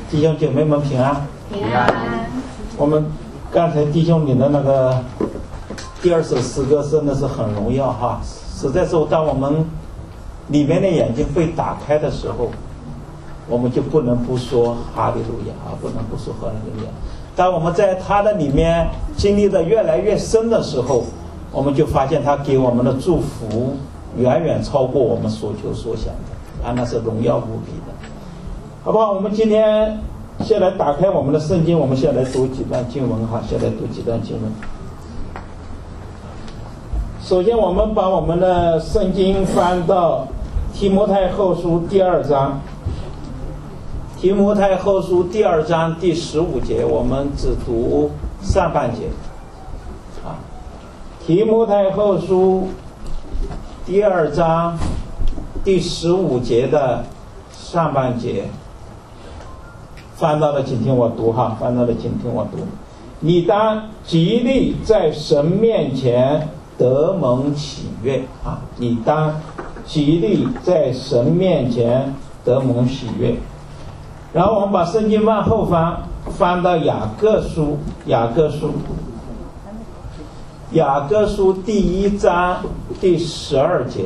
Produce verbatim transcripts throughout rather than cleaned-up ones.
弟兄姐妹们平安。 平安。 我们刚才弟兄里的那个第二首诗歌真的是很荣耀哈，实在是当我们里面的眼睛被打开的时候，我们就不能不说哈利路亚啊，不能不说哈利路亚。当我们在他的里面经历的越来越深的时候，我们就发现他给我们的祝福远远超过我们所求所想的啊，那是荣耀无比的，好不好？我们今天先来打开我们的圣经，我们先来读几段经文哈，先来读几段经文。首先，我们把我们的圣经翻到提摩太后书第二章。提摩太后书第二章第十五节，我们只读上半节。啊，提摩太后书第二章第十五节的上半节，翻到了，请听我读哈，翻到了，请听我读。你当极力在神面前得蒙喜悦啊！你当极力在神面前得蒙喜悦。然后我们把圣经往后翻，翻到雅各书，雅各书，雅各书第一章第十二节，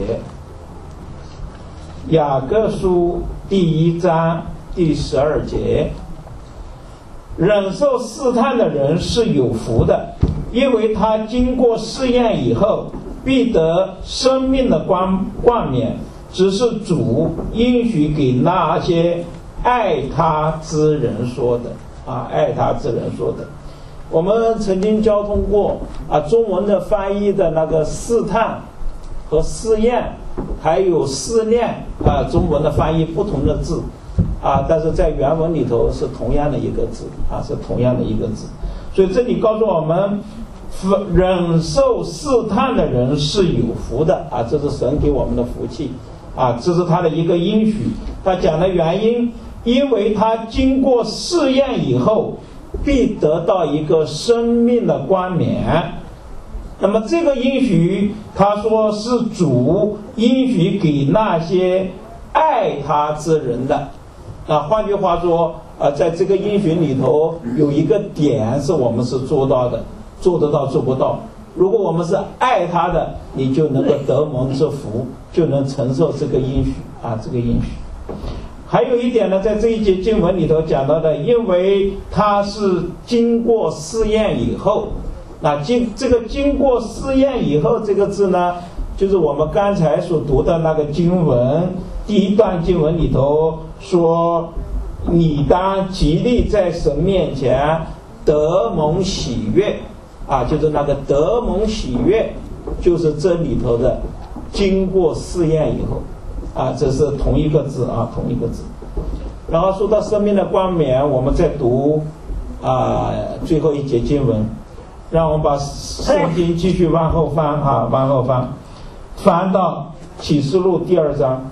雅各书第一章第十二节，忍受试探的人是有福的，因为他经过试验以后，必得生命的冠冠冕。只是主应许给那些爱他之人说的啊，爱他之人说的。我们曾经交通过啊，中文的翻译的那个试探和试验，还有试炼啊，中文的翻译不同的字啊，但是在原文里头是同样的一个字啊，是同样的一个字。所以这里告诉我们，忍受试探的人是有福的啊，这是神给我们的福气啊，这是他的一个应许。他讲的原因，因为他经过试验以后，必得到一个生命的冠冕。那么这个应许，他说是主应许给那些爱他之人的啊。换句话说啊，在这个应许里头有一个点是我们是做到的，做得到做不到。如果我们是爱他的，你就能够得蒙之福，就能承受这个应许啊，这个应许。还有一点呢，在这一节经文里头讲到的，因为他是经过试验以后，那经这个经过试验以后这个字呢，就是我们刚才所读的那个经文，第一段经文里头说，你当极力在神面前得蒙喜悦啊，就是那个得蒙喜悦，就是这里头的经过试验以后啊，这是同一个字啊，同一个字。然后说到生命的冠冕，我们再读啊最后一节经文，让我们把圣经继续往后翻啊，往后翻，翻到启示录第二章，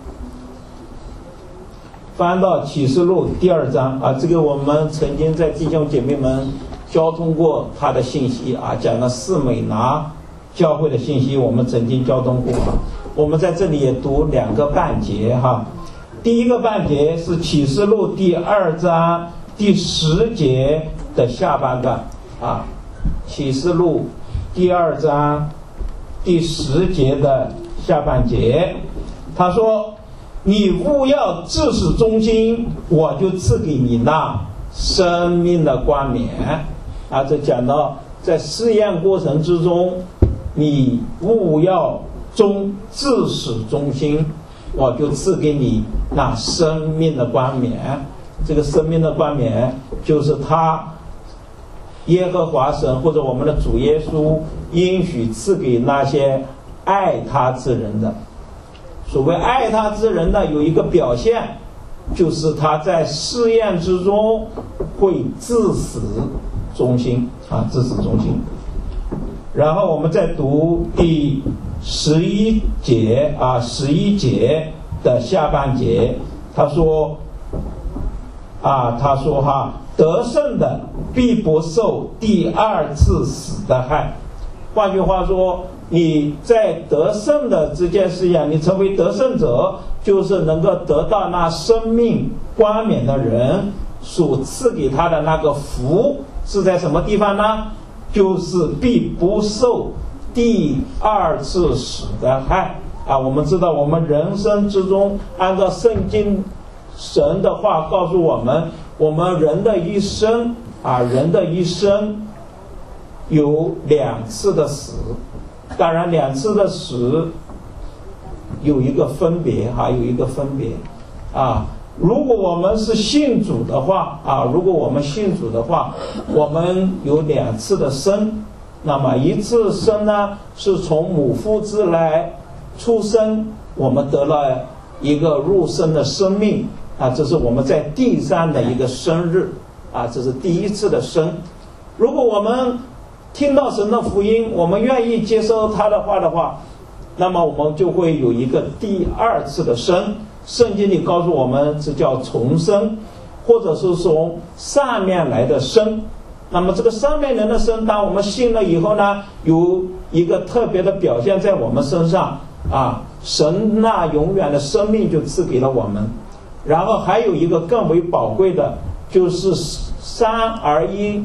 翻到启示录第二章啊，这个我们曾经在弟兄姐妹们交通过他的信息啊，讲了士美拿教会的信息，我们曾经交通过。我们在这里也读两个半节哈。第一个半节是启示录第二章第十节的下半段啊，启示录第二章第十节的下半节，他说：“你务要至始忠心，我就赐给你那生命的冠冕。”啊，这讲到在试验过程之中，你务要忠至始忠心，我就赐给你那生命的冠冕。这个生命的冠冕就是他耶和华神或者我们的主耶稣应许赐给那些爱他之人的。所谓爱他之人呢，有一个表现，就是他在试验之中会至死忠心啊，至死忠心。然后我们再读第十一节啊，十一节的下半节，他说啊，他说哈，得胜的必不受第二次死的害。换句话说，你在得胜的这件事情，你成为得胜者，就是能够得到那生命冠冕的人， 所赐给他的那个福是在什么地方呢？就是必不受第二次死的害啊！我们知道，我们人生之中，按照圣经神的话告诉我们，我们人的一生啊，人的一生有两次的死。当然，两次的死有一个分别哈、啊，有一个分别啊。如果我们是信主的话啊，如果我们信主的话，我们有两次的生。那么一次生呢，是从母腹之来出生，我们得了一个入生的生命啊，这是我们在地上的一个生日啊，这是第一次的生。如果我们听到神的福音，我们愿意接受他的话的话，那么我们就会有一个第二次的生。圣经里告诉我们，这叫重生，或者是从上面来的生。那么这个上面人的生，当我们信了以后呢，有一个特别的表现在我们身上啊，神那永远的生命就赐给了我们。然后还有一个更为宝贵的，就是三而一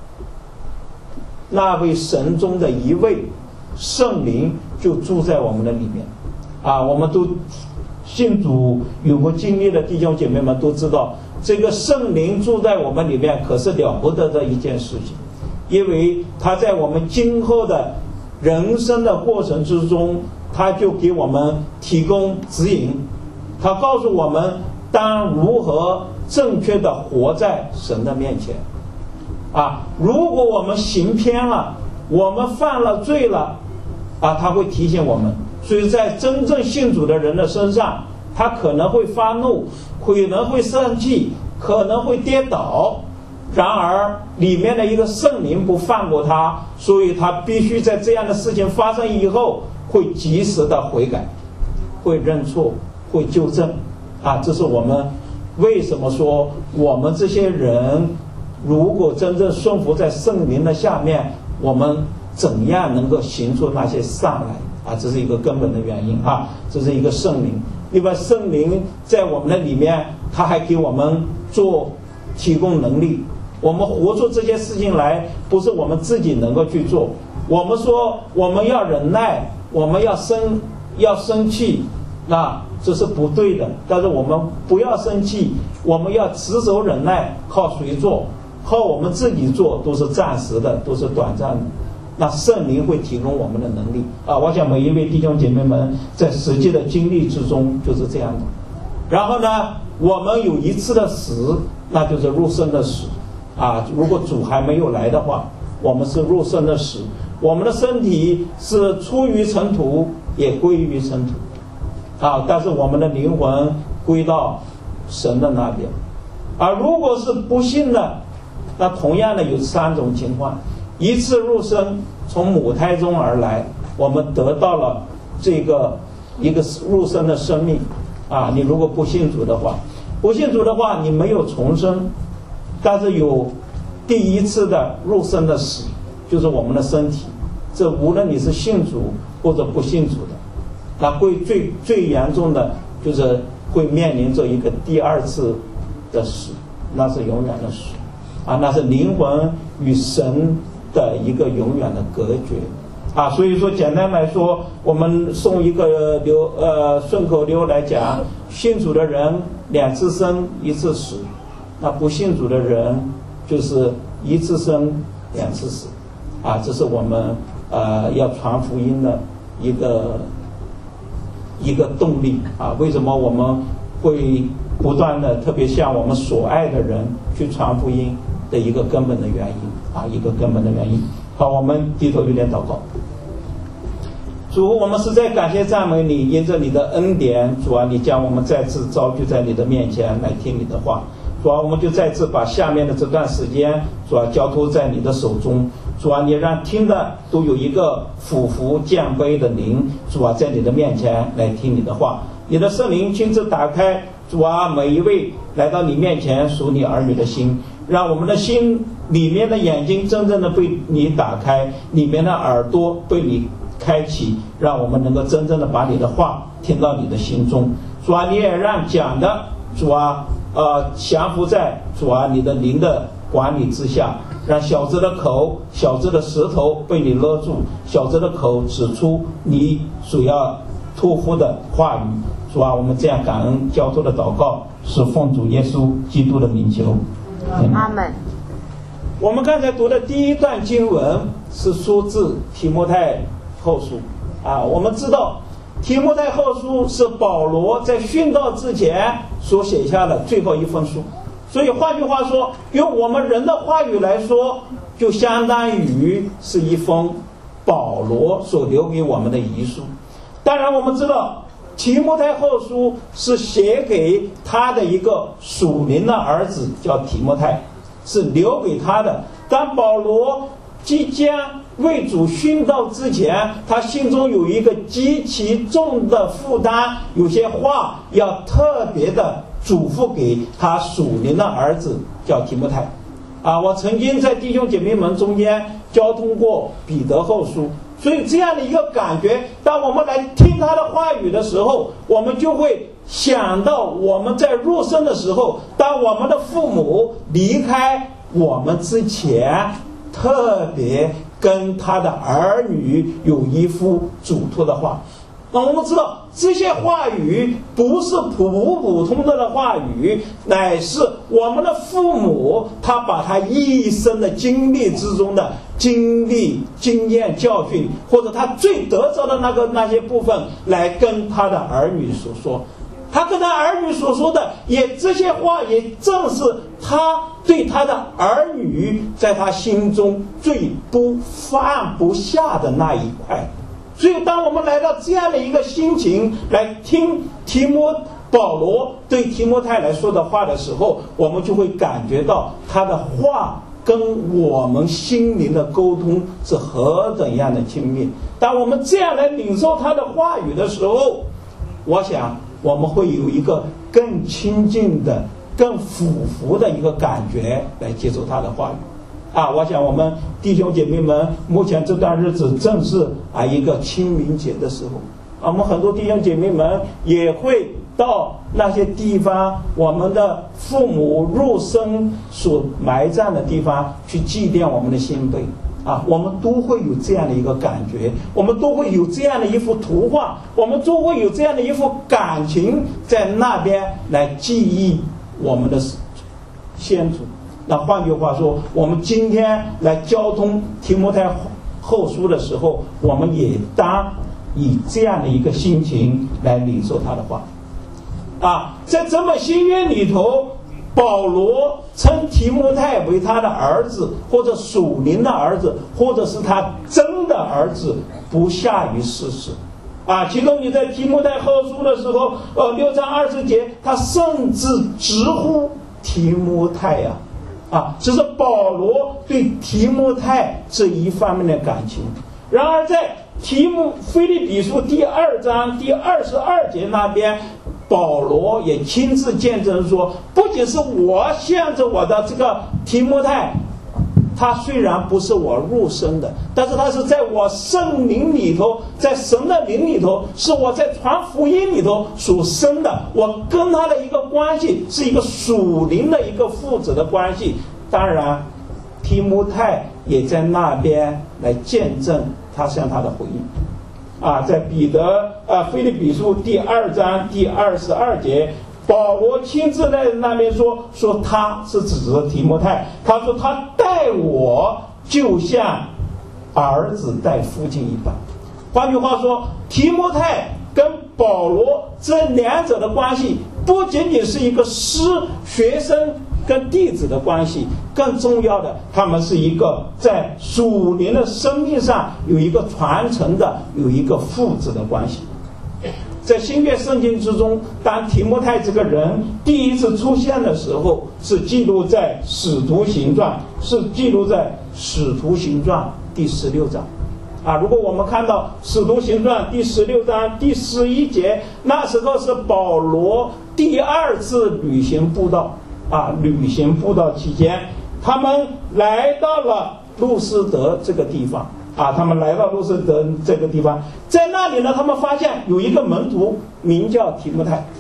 那位神中的一位圣灵就住在我们的里面啊。我们都信主有过经历的弟兄姐妹们都知道，这个圣灵住在我们里面可是了不得的一件事情，因为他在我们今后的人生的过程之中，他就给我们提供指引，他告诉我们当如何正确的活在神的面前啊。如果我们行偏了，我们犯了罪了啊，他会提醒我们。所以在真正信主的人的身上，他可能会发怒，可能会生气，可能会跌倒，然而里面的一个圣灵不放过他，所以他必须在这样的事情发生以后会及时的悔改，会认错，会纠正啊。这是我们为什么说我们这些人如果真正顺服在圣灵的下面，我们怎样能够行出那些善来啊？这是一个根本的原因啊，这是一个圣灵。另外，圣灵在我们的里面，他还给我们做提供能力。我们活出这些事情来，不是我们自己能够去做。我们说我们要忍耐，我们要生要生气，那这是不对的。但是我们不要生气，我们要持守忍耐。靠谁做？靠我们自己做都是暂时的，都是短暂的。那圣灵会提供我们的能力啊！我想每一位弟兄姐妹们在实际的经历之中就是这样的。然后呢，我们有一次的死，那就是入生的死啊！如果主还没有来的话，我们是入生的死。我们的身体是出于尘土，也归于尘土啊！但是我们的灵魂归到神的那边。而如果是不幸的，那同样的有三种情况。一次入生，从母胎中而来，我们得到了这个一个入生的生命啊。你如果不信主的话，不信主的话，你没有重生，但是有第一次的入生的死，就是我们的身体。这无论你是信主或者不信主的，那会最最严重的就是会面临着一个第二次的死，那是永远的死啊，那是灵魂与神的一个永远的隔绝啊。所以说简单来说，我们送一个流呃顺口溜来讲，信主的人两次生一次死，那不信主的人就是一次生两次死啊。这是我们呃要传福音的一个一个动力啊。为什么我们会不断的特别向我们所爱的人去传福音的一个根本的原因啊，一个根本的原因。好，我们低头有点祷告。主，我们实在感谢赞美你，因着你的恩典，主啊，你将我们再次招聚在你的面前来听你的话。主啊，我们就再次把下面的这段时间，主啊，交托在你的手中。主啊，你让听的都有一个俯伏降卑的灵，主啊，在你的面前来听你的话。你的圣灵亲自打开，主啊，每一位来到你面前属你儿女的心，让我们的心里面的眼睛真正的被你打开，里面的耳朵被你开启，让我们能够真正的把你的话听到你的心中。主啊，你也让讲的主啊呃降服在主啊你的灵的管理之下，让小子的口、小子的舌头被你勒住，小子的口指出你所要托付的话语。主啊，我们这样感恩交托的祷告，是奉主耶稣基督的名求。 阿门。 我们刚才读的第一段经文是出自提摩太后书啊，我们知道提摩太后书是保罗在殉道之前所写下的最后一封书，所以换句话说，用我们人的话语来说，就相当于是一封保罗所留给我们的遗书。当然我们知道提摩太后书是写给他的一个属灵的儿子叫提摩太，是留给他的。当保罗即将为主殉道之前，他心中有一个极其重的负担，有些话要特别的嘱咐给他属灵的儿子叫提摩太啊。我曾经在弟兄姐妹们中间交通过彼得后书，所以这样的一个感觉，当我们来听他的话语的时候，我们就会想到我们在入生的时候，当我们的父母离开我们之前，特别跟他的儿女有一副嘱托的话。那我们知道这些话语不是普普通通的话语，乃是我们的父母他把他一生的经历之中的经历、经验、教训，或者他最得着的那个那些部分来跟他的儿女所说。他跟他儿女所说的也这些话，也正是他对他的儿女在他心中最不放不下的那一块。所以当我们来到这样的一个心情来听提摩保罗对提摩太来说的话的时候，我们就会感觉到他的话跟我们心灵的沟通是何等样的亲密。当我们这样来领受他的话语的时候，我想我们会有一个更亲近的、更俯伏的一个感觉来接受他的话语。啊，我想我们弟兄姐妹们，目前这段日子正是啊一个清明节的时候，啊，我们很多弟兄姐妹们也会到那些地方，我们的父母入生所埋葬的地方去祭奠我们的先辈。啊，我们都会有这样的一个感觉，我们都会有这样的一幅图画，我们都会有这样的一幅感情在那边来记忆我们的先祖。那换句话说，我们今天来交通提摩太后书的时候，我们也当以这样的一个心情来领受他的话。啊，在整本新约里头，保罗称提摩太为他的儿子，或者属灵的儿子，或者是他真的儿子，不下于事实。啊，其中你在提摩太后书的时候，呃，六章二十节，他甚至直呼提摩太呀、啊，啊，这是保罗对提摩太这一方面的感情。然而在提摩腓立比书第二章第二十二节那边，保罗也亲自见证说，不仅是我向着我的这个提摩太，他虽然不是我入生的，但是他是在我圣灵里头，在神的灵里头，是我在传福音里头所生的，我跟他的一个关系是一个属灵的一个父子的关系。当然提摩太也在那边来见证他向他的回应。啊，在彼得啊腓立比书第二章第二十二节，保罗亲自在那边说，说他是指着提摩太，他说他待我就像儿子待父亲一般。换句话说，提摩太跟保罗这两者的关系，不仅仅是一个师学生跟弟子的关系，更重要的，他们是一个在属灵的生命上有一个传承的，有一个父子的关系。在新约圣经之中，当提摩太这个人第一次出现的时候，是记录在使徒行传，是记录在使徒行传第十六章。啊，如果我们看到使徒行传第十六章第十一节，那时候是保罗第二次旅行布道。啊，旅行布道期间，他们来到了路斯德这个地方。啊，他们来到路斯德这个地方，在那里呢，他们发现有一个门徒名叫提摩太。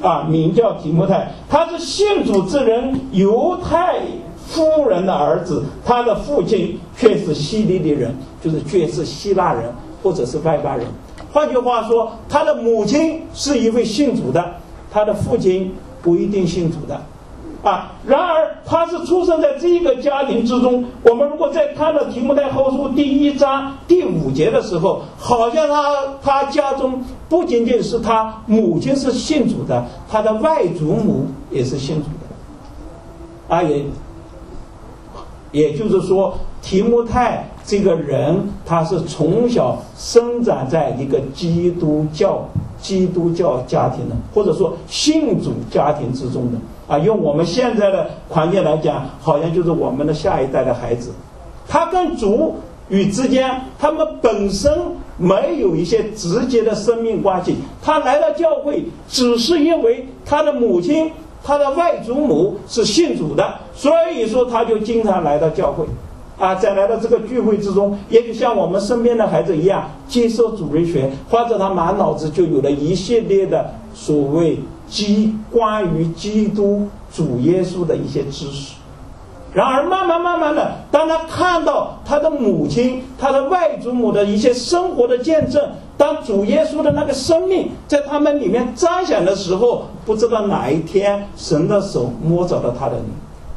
啊，名叫提摩太，他是信主之人犹太夫人的儿子，他的父亲却是希利尼人，就是却是希腊人或者是外邦人。换句话说，他的母亲是一位信主的，他的父亲不一定信主的啊。然而他是出生在这一个家庭之中。我们如果在看到提摩太后书第一章第五节的时候，好像他他家中不仅仅是他母亲是信主的，他的外祖母也是信主的啊，也也就是说，提摩太这个人他是从小生长在一个基督教基督教家庭的，或者说信主家庭之中的啊，用我们现在的环境来讲，好像就是我们的下一代的孩子，他跟主与之间，他们本身没有一些直接的生命关系，他来到教会只是因为他的母亲他的外祖母是信主的，所以说他就经常来到教会啊，在来到这个聚会之中，也许像我们身边的孩子一样接受主日学，或者他满脑子就有了一系列的所谓基关于基督主耶稣的一些知识。然而慢慢慢慢的，当他看到他的母亲他的外祖母的一些生活的见证，当主耶稣的那个生命在他们里面彰显的时候，不知道哪一天神的手摸着了他的灵，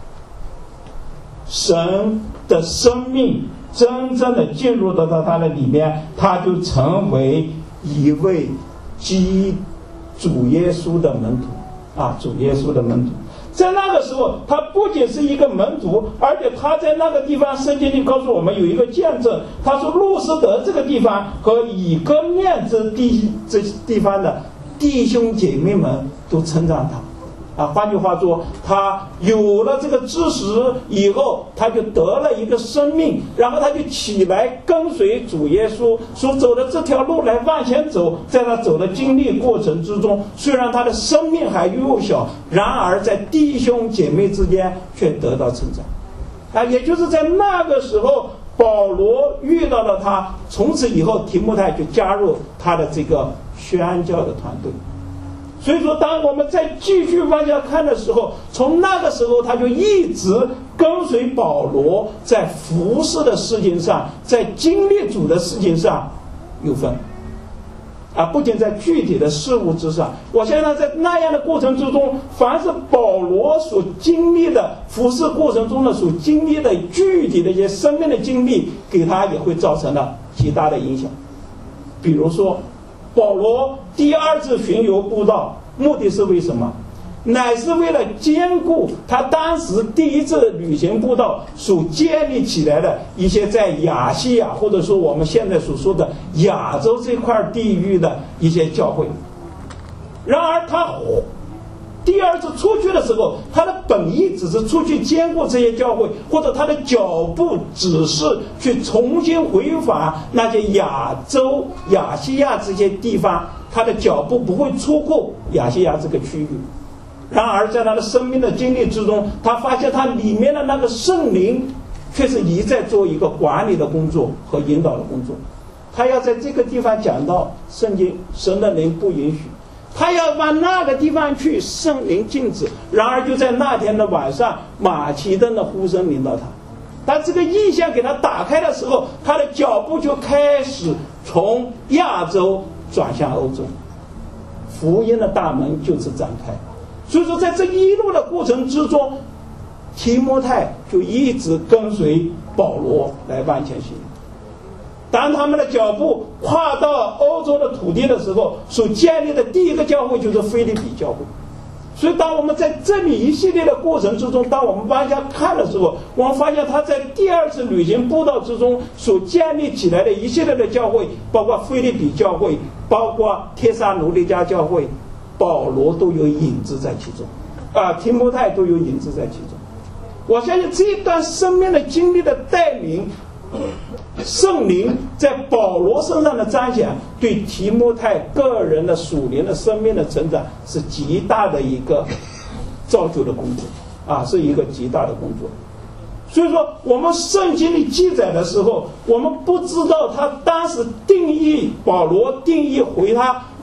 神的生命真正的进入到他的里面，他就成为一位基主耶稣的门徒啊，主耶稣的门徒。在那个时候，他不仅是一个门徒，而且他在那个地方，圣经里告诉我们有一个见证，他说路斯德这个地方和以哥念之地这地方的弟兄姐妹们都称赞他。啊，换句话说，他有了这个知识以后，他就得了一个生命，然后他就起来跟随主耶稣所走的这条路来往前走。在他走的经历过程之中，虽然他的生命还幼小，然而在弟兄姐妹之间却得到成长。啊，也就是在那个时候，保罗遇到了他，从此以后提摩太就加入他的这个宣教的团队。所以说，当我们再继续往下看的时候，从那个时候他就一直跟随保罗，在服事的事情上，在经历主的事情上有分啊，不仅在具体的事物之上。我相信在那样的过程之中，凡是保罗所经历的服事过程中的所经历的具体的一些生命的经历，给他也会造成了极大的影响。比如说保罗第二次巡游布道，目的是为什么？乃是为了兼顾他当时第一次旅行布道所建立起来的一些在亚细亚，或者说我们现在所说的亚洲这块地域的一些教会。然而他第二次出去的时候，他的本意只是出去兼顾这些教会，或者他的脚步只是去重新回访那些亚洲亚细亚这些地方，他的脚步不会出过亚细亚这个区域。然而在他的生命的经历之中，他发现他里面的那个圣灵却是一再做一个管理的工作和引导的工作。他要在这个地方讲到圣经，神的灵不允许，他要往那个地方去，圣灵禁止。然而就在那天的晚上，马其顿的呼声领导他，当这个意象给他打开的时候，他的脚步就开始从亚洲转向欧洲，福音的大门就此展开。所以说在这一路的过程之中，提摩太就一直跟随保罗来往前行。当他们的脚步跨到欧洲的土地的时候，所建立的第一个教会就是腓立比教会。所以当我们在这里一系列的过程之中，当我们往下看的时候，我们发现他在第二次旅行布道之中所建立起来的一系列的教会，包括腓立比教会，包括帖撒罗尼迦教会，保罗都有影子在其中啊，提摩太都有影子在其中。我相信这一段生命的经历的带领，圣灵在保罗身上的彰显，对提摩太个人的属灵的生命的成长是极大的一个造就的工作啊，是一个极大的工作。所以说我们圣经里记载的时候，我们不知道他当时定义保罗定义回他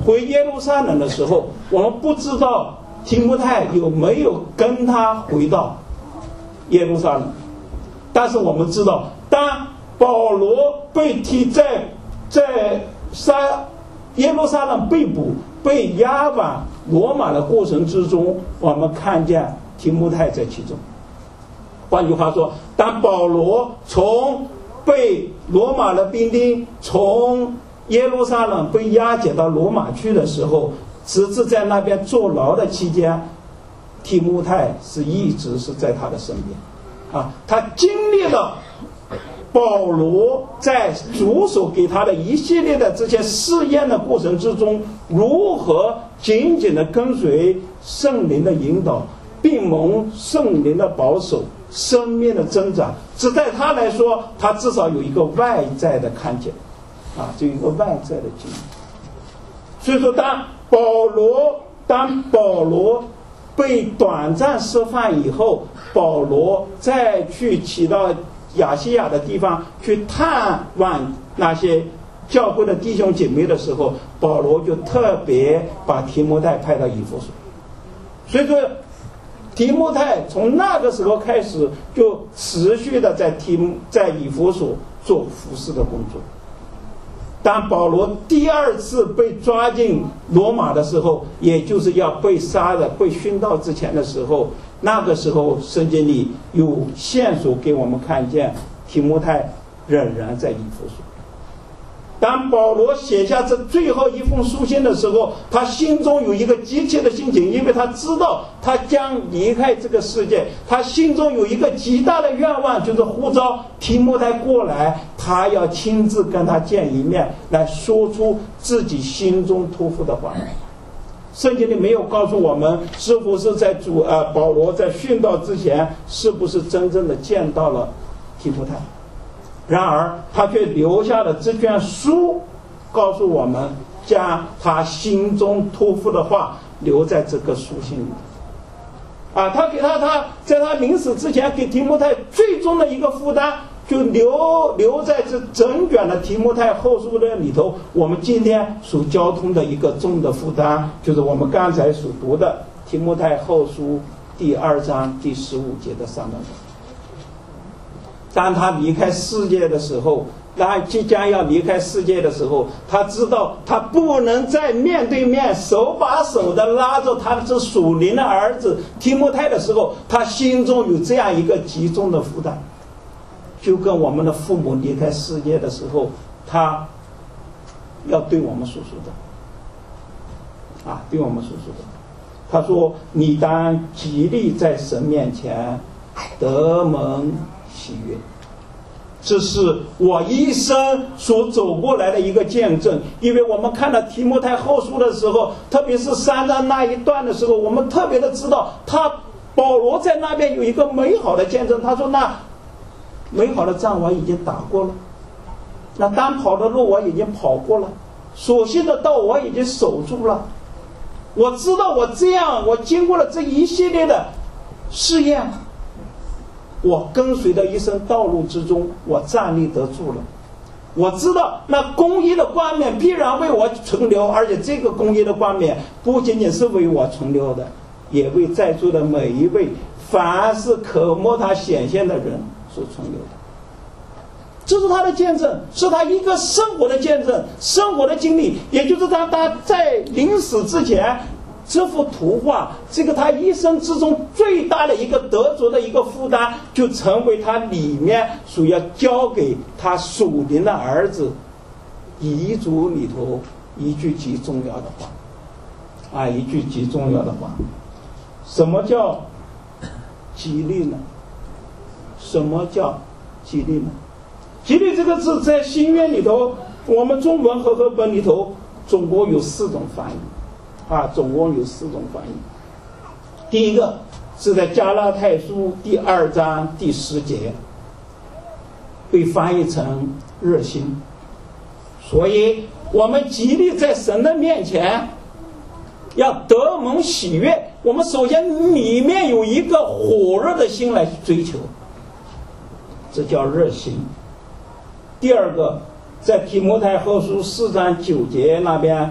回耶路撒冷的时候，我们不知道提摩太有没有跟他回到耶路撒冷，但是我们知道，当保罗被提在在撒耶路撒冷被捕、被押往罗马的过程之中，我们看见提摩太在其中。换句话说，当保罗从被罗马的兵丁从耶路撒冷被押解到罗马去的时候，直至在那边坐牢的期间，提摩太是一直是在他的身边啊，他经历了保罗在主所给他的一系列的这些试验的过程之中，如何紧紧的跟随圣灵的引导，并蒙圣灵的保守，生命的增长。只在他来说，他至少有一个外在的看见啊，就有一个外在的经历。所以说，当保罗当保罗被短暂释放以后，保罗再去起到亚细亚的地方去探望那些教会的弟兄姐妹的时候，保罗就特别把提摩太派到以弗所。所以说提摩太从那个时候开始就持续的在提在以弗所做服侍的工作。当保罗第二次被抓进罗马的时候，也就是要被杀的被殉道之前的时候，那个时候圣经里有线索给我们看见提摩太仍然在以弗所。当保罗写下这最后一封书信的时候，他心中有一个急切的心情，因为他知道他将离开这个世界，他心中有一个极大的愿望，就是呼召提摩太过来，他要亲自跟他见一面，来说出自己心中托付的话。圣经里没有告诉我们是否是在主呃保罗在殉道之前是不是真正的见到了提摩太，然而他却留下了这卷书，告诉我们将他心中托付的话留在这个书信里啊，他给他他在他临死之前给提摩太最终的一个负担，就留留在这整卷的提摩太后书的里头。我们今天所交通的一个重的负担，就是我们刚才所读的提摩太后书第二章第十五节的上半部。当他离开世界的时候，他即将要离开世界的时候，他知道他不能再面对面手把手的拉着他这属灵的儿子提摩太的时候，他心中有这样一个极重的负担，就跟我们的父母离开世界的时候，他要对我们所说的啊，对我们所说的，他说：“你当极力在神面前得蒙喜悦。”这是我一生所走过来的一个见证。因为我们看到提摩太后书的时候，特别是三章那一段的时候，我们特别的知道他保罗在那边有一个美好的见证。他说：“那美好的仗我已经打过了，那单跑的路我已经跑过了，所信的道我已经守住了。我知道我这样，我经过了这一系列的试验，我跟随的一生道路之中，我站立得住了。我知道那公义的冠冕必然为我存留，而且这个公义的冠冕不仅仅是为我存留的，也为在座的每一位凡是渴慕他显现的人所存留的。”这是他的见证，是他一个生活的见证，生活的经历，也就是他他在临死之前，这幅图画，这个他一生之中最大的一个得着的一个负担，就成为他里面所要交给他属灵的儿子遗嘱里头一句极重要的话啊，一句极重要的话。什么叫激励呢？什么叫激励呢？激励这个字在新约里头，我们中文和合本里头总共有四种翻译啊，总共有四种翻译。第一个是在加拉太书第二章第十节，被翻译成热心。所以我们极力在神的面前要得蒙喜悦，我们首先里面有一个火热的心来追求，这叫热心。第二个，在提摩太后书四章九节那边，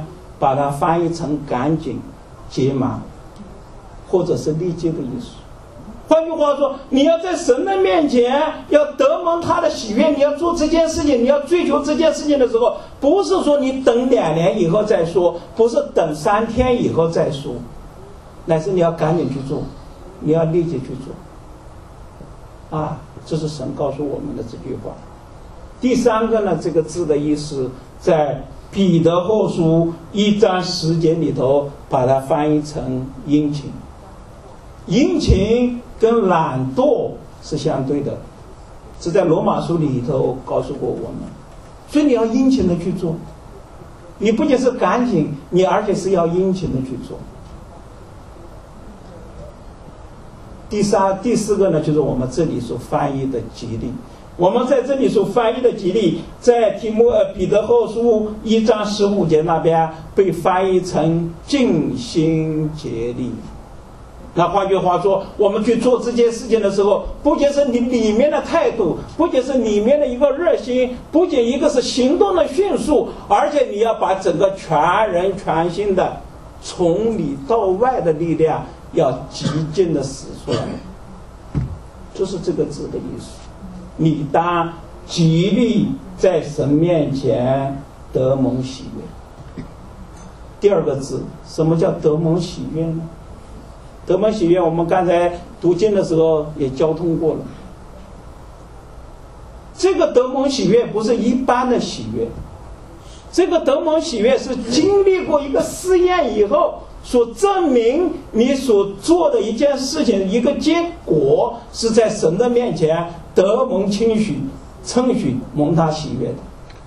把它翻译成赶紧、急忙，或者是立即的意思。换句话说，你要在神的面前要得蒙他的喜悦，你要做这件事情，你要追求这件事情的时候，不是说你等两年以后再说，不是等三天以后再说，乃是你要赶紧去做，你要立即去做啊，这是神告诉我们的这句话。第三个呢，这个字的意思在彼得后书一章十节里头把它翻译成殷勤。殷勤跟懒惰是相对的，是在罗马书里头告诉过我们。所以你要殷勤的去做，你不仅是赶紧，你而且是要殷勤的去做。第三、第四个呢，就是我们这里所翻译的吉利。我们在这里所翻译的吉利，在提摩呃彼得后书一章十五节那边被翻译成尽心竭力。那换句话说，我们去做这件事情的时候，不仅是你里面的态度，不仅是里面的一个热心，不仅一个是行动的迅速，而且你要把整个全人全心的从里到外的力量要极尽的使出来，就是这个字的意思。你当极力在神面前得蒙喜悦。第二个字，什么叫得蒙喜悦呢？得蒙喜悦，我们刚才读经的时候也交通过了。这个得蒙喜悦不是一般的喜悦，这个得蒙喜悦是经历过一个试验以后，所证明你所做的一件事情一个结果是在神的面前得蒙称许、称许、蒙他喜悦的。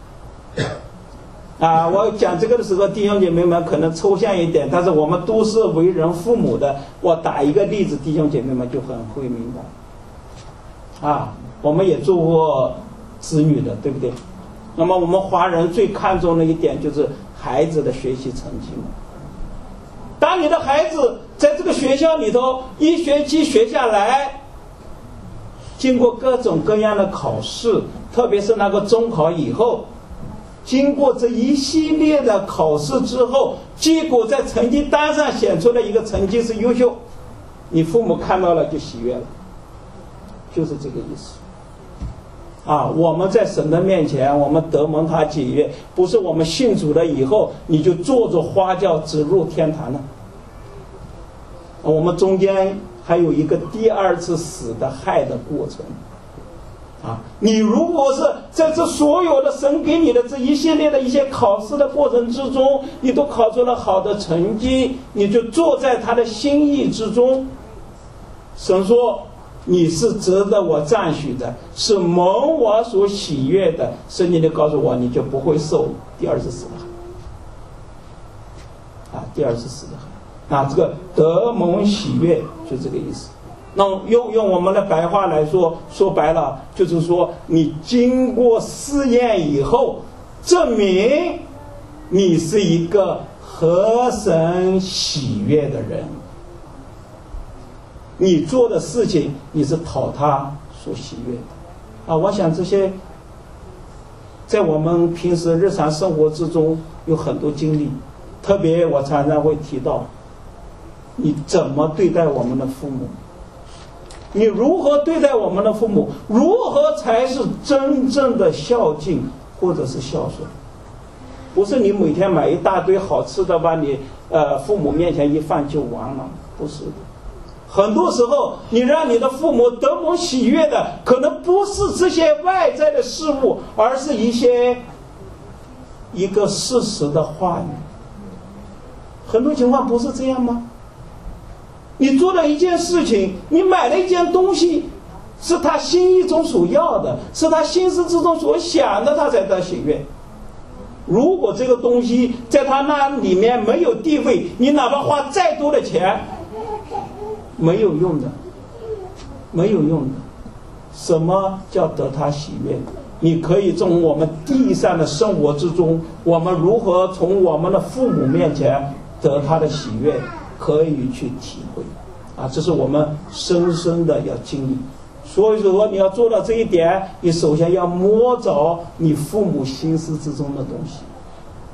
啊，我讲这个的时候，弟兄姐妹们可能抽象一点，但是我们都是为人父母的，我打一个例子，弟兄姐妹们就很会明白。啊，我们也做过子女的，对不对？那么我们华人最看重的一点就是孩子的学习成绩嘛。当你的孩子在这个学校里头一学期学下来，经过各种各样的考试，特别是那个中考以后，经过这一系列的考试之后，结果在成绩单上显出了一个成绩是优秀，你父母看到了就喜悦了，就是这个意思。啊，我们在神的面前，我们得蒙他喜悦，不是我们信主了以后你就坐着花轿直入天堂了。我们中间还有一个第二次死的害的过程。啊，你如果是在这所有的神给你的这一系列的一些考试的过程之中，你都考出了好的成绩，你就坐在他的心意之中，神说你是值得我赞许的，是蒙我所喜悦的，圣经里告诉我，你就不会受第二次死的害。啊，第二次死的害，那这个得蒙喜悦就这个意思。那用用我们的白话来说，说白了就是说，你经过试验以后，证明你是一个合神喜悦的人，你做的事情你是讨他所喜悦的。啊，我想这些在我们平时日常生活之中有很多经历，特别我常常会提到，你怎么对待我们的父母，你如何对待我们的父母，如何才是真正的孝敬或者是孝顺？不是你每天买一大堆好吃的把你呃父母面前一放就完了，不是的。很多时候你让你的父母得蒙喜悦的，可能不是这些外在的事物，而是一些一个事实的话语。很多情况不是这样吗？你做了一件事情，你买了一件东西，是他心意中所要的，是他心思之中所想的，他才得喜悦。如果这个东西在他那里面没有地位，你哪怕花再多的钱，没有用的，没有用的。什么叫得他喜悦？你可以从我们地上的生活之中，我们如何从我们的父母面前得他的喜悦，可以去体会啊，这是我们深深的要经历。所以说你要做到这一点，你首先要摸着你父母心思之中的东西。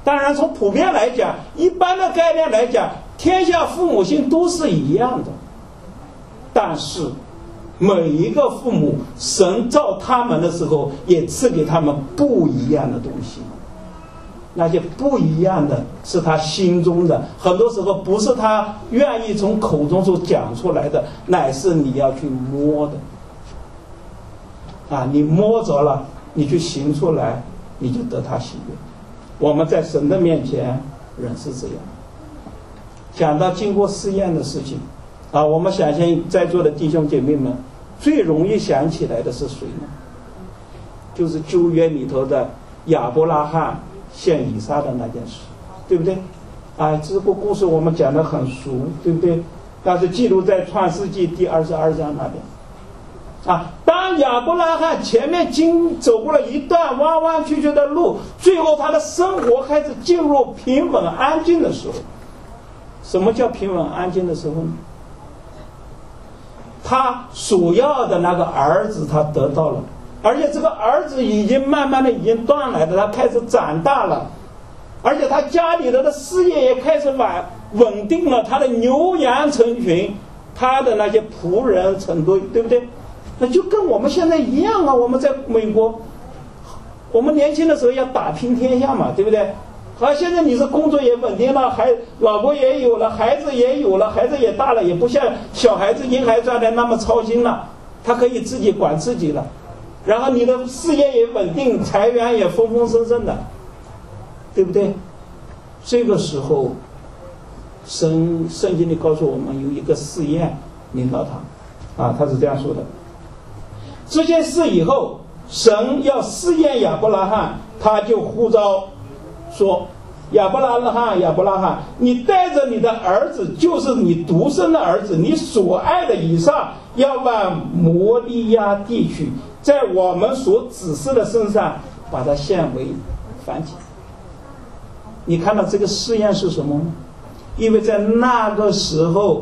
当然从普遍来讲，一般的概念来讲，天下父母亲都是一样的，但是每一个父母，神造他们的时候也赐给他们不一样的东西，那些不一样的是他心中的，很多时候不是他愿意从口中所讲出来的，乃是你要去摸的啊，你摸着了，你去行出来，你就得他喜悦。我们在神的面前人是这样。讲到经过试验的事情啊，我们想象在座的弟兄姐妹们最容易想起来的是谁呢？就是旧约里头的亚伯拉罕献以撒的那件事，对不对？啊，这个故事我们讲得很熟，对不对？但是记录在创世纪第二十二章那边啊，当亚伯拉罕前面经走过了一段弯弯曲曲的路，最后他的生活开始进入平稳安静的时候，什么叫平稳安静的时候呢？他所要的那个儿子他得到了，而且这个儿子已经慢慢的已经断来了，他开始长大了，而且他家里的事业也开始稳稳定了，他的牛羊成群，他的那些仆人成堆，对不对？那就跟我们现在一样啊，我们在美国，我们年轻的时候要打拼天下嘛，对不对？好，现在你是工作也稳定了，孩老婆也有了，孩子也有了，孩子也大了，也不像小孩子婴孩状态那么操心了，他可以自己管自己了。然后你的事业也稳定，财源也丰丰盛盛的，对不对？这个时候，神圣经里告诉我们有一个试验领导他，啊，他是这样说的。这件事以后，神要试验亚伯拉罕，他就呼召说，亚伯拉罕，亚伯拉罕，你带着你的儿子，就是你独生的儿子，你所爱的以撒，要往摩利亚地区，在我们所指示的身上把它献为燔祭。你看到这个试验是什么吗？因为在那个时候，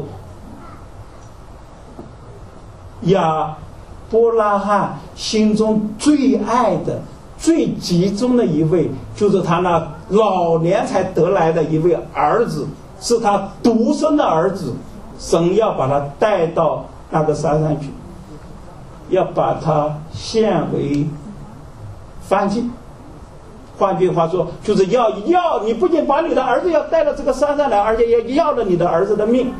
亚伯拉罕心中最爱的最集中的一位，就是他那老年才得来的一位儿子，是他独生的儿子，神要把他带到那个山上去，要把他献为燔祭。换句话说，就是要要你不仅把你的儿子要带到这个山上来，而且也要了你的儿子的命。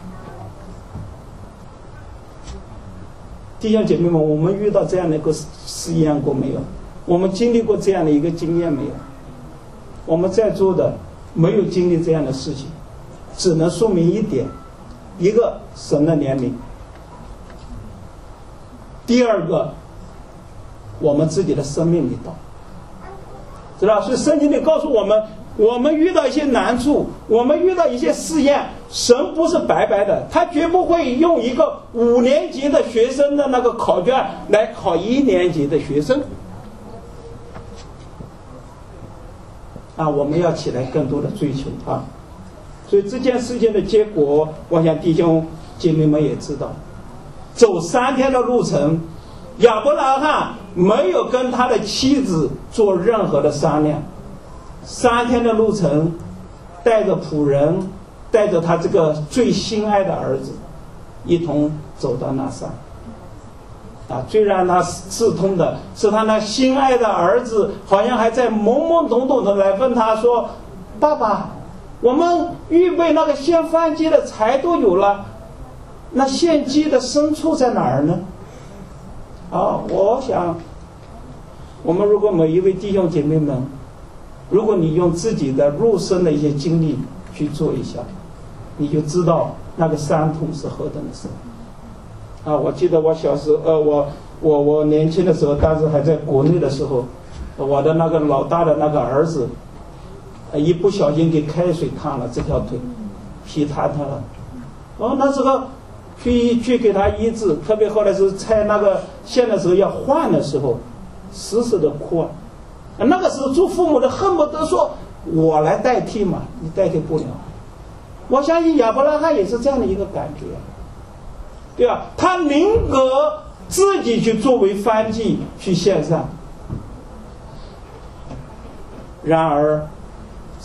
弟兄姐妹们，我们遇到这样的一个试验过没有？我们经历过这样的一个经验没有？我们在座的没有经历这样的事情，只能说明一点：一个神的怜悯，第二个我们自己的生命里道，知道？所以圣经里告诉我们，我们遇到一些难处，我们遇到一些试验，神不是白白的，他绝不会用一个五年级的学生的那个考卷来考一年级的学生啊！我们要起来更多的追求啊！所以这件事情的结果，我想弟兄姐妹们也知道，走三天的路程，亚伯拉罕没有跟他的妻子做任何的商量，三天的路程，带着仆人，带着他这个最心爱的儿子，一同走到那山。啊，最让他刺痛的是他那心爱的儿子，好像还在懵懵懂懂的来问他说：“爸爸，我们预备那个献燔祭的柴都有了，那献祭的牲畜在哪儿呢？”啊，我想，我们如果每一位弟兄姐妹们，如果你用自己的入生的一些经历去做一下，你就知道那个伤痛是何等的深。啊，我记得我小时候，呃，我我我年轻的时候，当时还在国内的时候，我的那个老大的那个儿子，一不小心给开水烫了这条腿，皮塌塌了。哦，那时候去去给他医治，特别后来是拆那个线的时候要换的时候，死死的哭啊。那个时候做父母的恨不得说我来代替嘛，你代替不了。我相信亚伯拉罕也是这样的一个感觉，对吧？他宁可自己去作为燔祭去献上。然而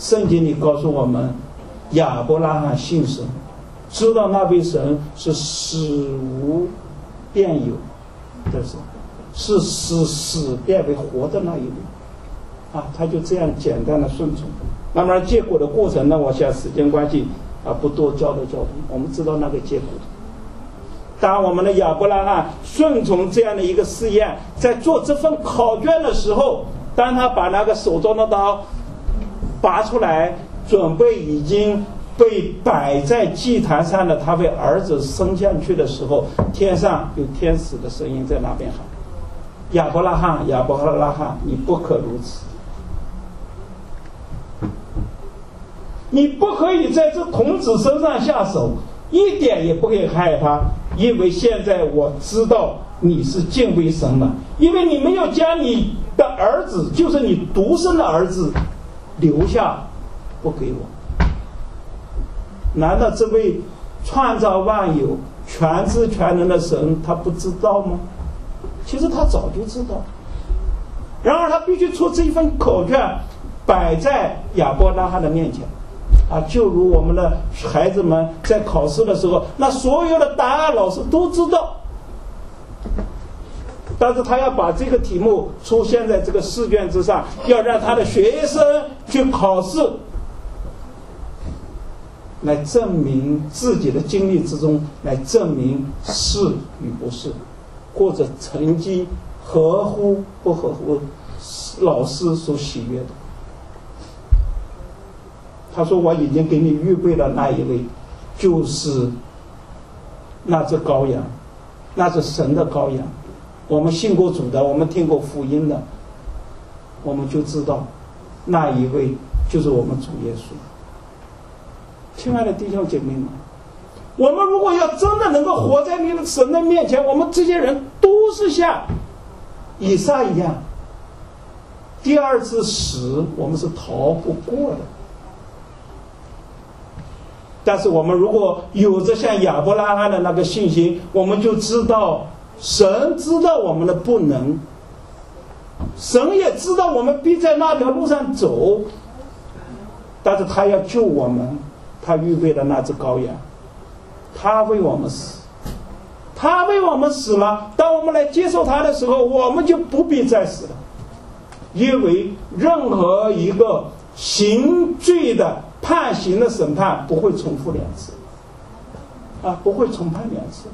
圣经里告诉我们，亚伯拉罕信神，知道那位神是死无变有的神，是使死变为活的那一位啊，他就这样简单的顺从。那么结果的过程呢，我想时间关系啊，不多交代交代。我们知道那个结果。当我们的亚伯拉罕顺从这样的一个试验，在做这份考卷的时候，当他把那个手中的刀拔出来，准备已经被摆在祭坛上的他为儿子升上去的时候，天上有天使的声音在那边喊：亚伯拉罕，亚伯拉罕，你不可如此，你不可以在这童子身上下手，一点也不可以害他，因为现在我知道你是敬畏神的，因为你没有将你的儿子，就是你独生的儿子留下不给我。难道这位创造万有全知全能的神他不知道吗？其实他早就知道，然而他必须出这一份考卷摆在亚伯拉罕的面前啊，就如我们的孩子们在考试的时候，那所有的答案老师都知道，但是他要把这个题目出现在这个试卷之上，要让他的学生去考试，来证明自己的经历之中，来证明是与不是，或者成绩合乎不合乎老师所喜悦的。他说我已经给你预备了那一位，就是那只羔羊，那是神的羔羊。我们信过主的，我们听过福音的，我们就知道那一位就是我们主耶稣。亲爱的弟兄姐妹们，我们如果要真的能够活在你的神的面前，我们这些人都是像以撒一样，第二次死我们是逃不过的。但是我们如果有着像亚伯拉罕的那个信心，我们就知道神知道我们的不能，神也知道我们必在那条路上走，但是他要救我们，他预备了那只羔羊，他为我们死，他为我们死了。当我们来接受他的时候，我们就不必再死了，因为任何一个刑罪的判刑的审判不会重复两次啊，不会重判两次。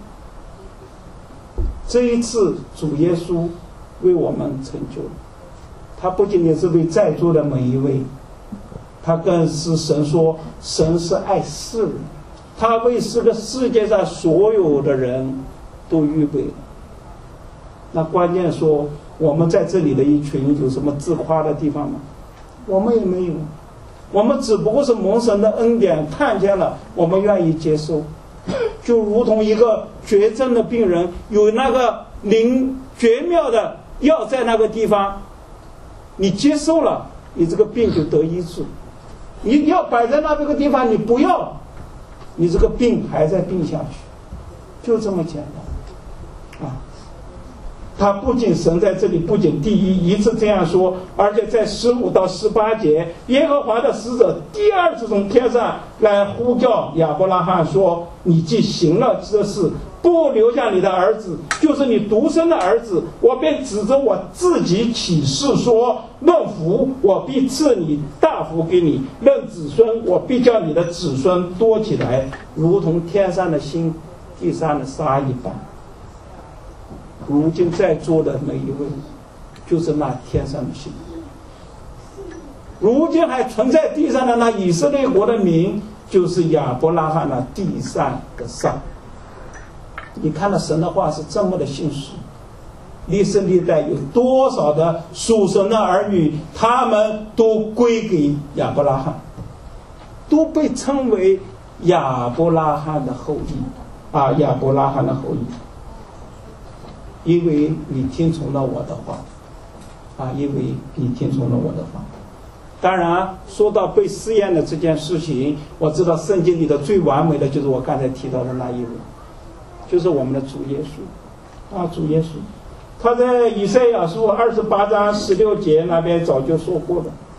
这一次主耶稣为我们成就了，他不仅仅是为在座的每一位，他更是神说神是爱世人，他为这个世界上所有的人都预备了。那关键说我们在这里的一群有什么自夸的地方吗？我们也没有，我们只不过是蒙神的恩典看见了，我们愿意接受。就如同一个绝症的病人，有那个灵绝妙的药在那个地方，你接受了，你这个病就得医治。你要摆在那个地方，你不要，你这个病还在病下去，就这么简单啊！他不仅神在这里不仅第一一次这样说，而且在十五到十八节，耶和华的使者第二次从天上来呼叫亚伯拉罕说，你既行了这事，不留下你的儿子，就是你独生的儿子，我便指着我自己起誓说，论福我必赐你大福给你，论子孙我必叫你的子孙多起来，如同天上的星地上的沙一般。如今在座的每一位就是那天上的星，如今还存在地上的那以色列国的民，就是亚伯拉罕那地上的沙。你看到神的话是这么的信实，历世历代有多少的属神的儿女，他们都归给亚伯拉罕，都被称为亚伯拉罕的后裔啊，亚伯拉罕的后裔。因为你听从了我的话啊，因为你听从了我的话。当然说到被试验的这件事情，我知道圣经里的最完美的就是我刚才提到的那一位，就是我们的主耶稣啊，主耶稣。他在以赛亚书二十八章十六节那边早就说过了，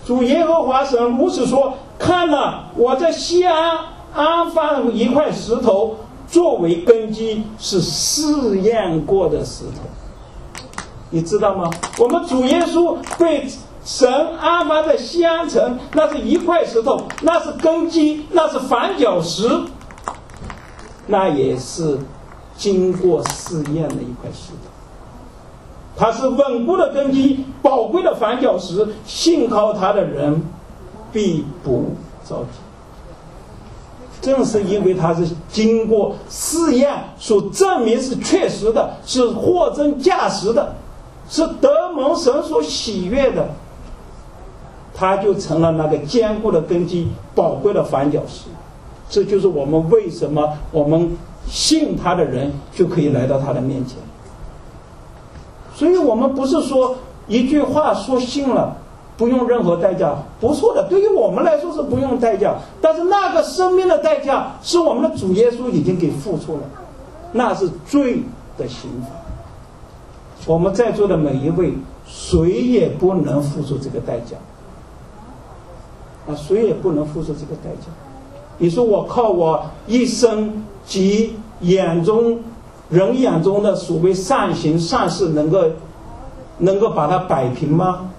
主耶和华神如此说：看了，我在西安安放一块石头作为根基，是试验过的石头。你知道吗？我们主耶稣被神安放在西安城，那是一块石头，那是根基，那是反脚石，那也是经过试验的一块石头。它是稳固的根基，宝贵的反脚石，信靠它的人必不着急。正是因为它是经过试验所证明是确实的，是货真价实的，是得蒙神所喜悦的，它就成了那个坚固的根基，宝贵的反脚石。这就是我们为什么我们信他的人就可以来到他的面前。所以我们不是说一句话说信了不用任何代价，不错的，对于我们来说是不用代价，但是那个生命的代价是我们的主耶稣已经给付出了，那是罪的刑罚。我们在座的每一位谁也不能付出这个代价啊，谁也不能付出这个代价。你说我靠我一生及眼中人眼中的所谓善行善事能够能够把它摆平吗？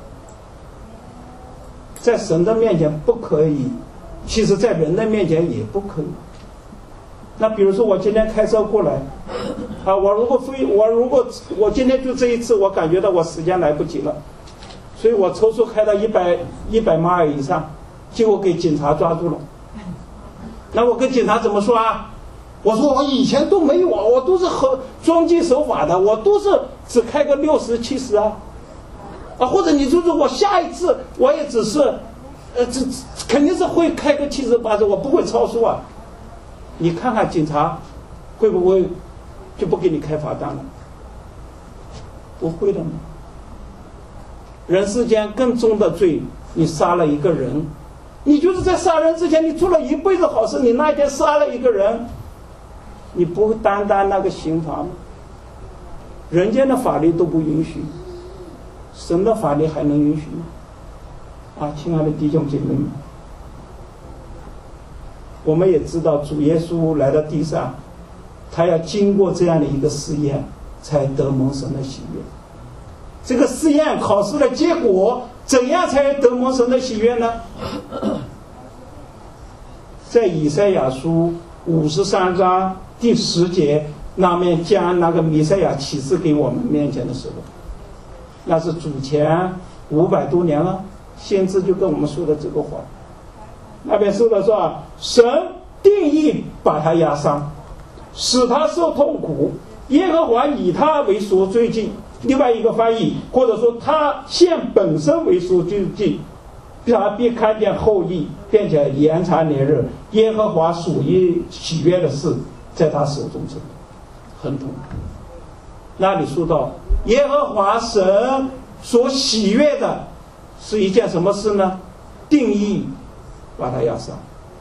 在神的面前不可以，其实在人的面前也不可以。那比如说我今天开车过来啊，我如果非我如果我今天就这一次我感觉到我时间来不及了，所以我抽速开到一百一百迈尔以上，结果给警察抓住了。那我跟警察怎么说啊？我说我以前都没有啊，我都是很遵纪守法的，我都是只开个六十七十啊，啊，或者你说说我下一次我也只是，呃，这肯定是会开个七十八十，我不会超速啊。你看看警察会不会就不给你开罚单了？不会的嘛。人世间更重的罪，你杀了一个人，你就是在杀人之前你做了一辈子好事，你那一天杀了一个人，你不会担当那个刑罚吗？人间的法律都不允许，神的法律还能允许吗？啊，亲爱的弟兄姐妹们，我们也知道主耶稣来到地上，他要经过这样的一个试验才得蒙神的喜悦。这个试验考试的结果怎样才得蒙神的喜悦呢？在以赛亚书五十三章第十节那面将那个弥赛亚启示给我们面前的时候，那是主前五百多年了，先知就跟我们说的这个话。那边说的说，神定义把他压伤，使他受痛苦，耶和华以他为赎罪祭。另外一个翻译，或者说他现本身为赎罪祭，他必看见后裔，并且延长年日，耶和华属于喜悦的事在他手中成，很痛。那里说到耶和华神所喜悦的是一件什么事呢？定义把他压伤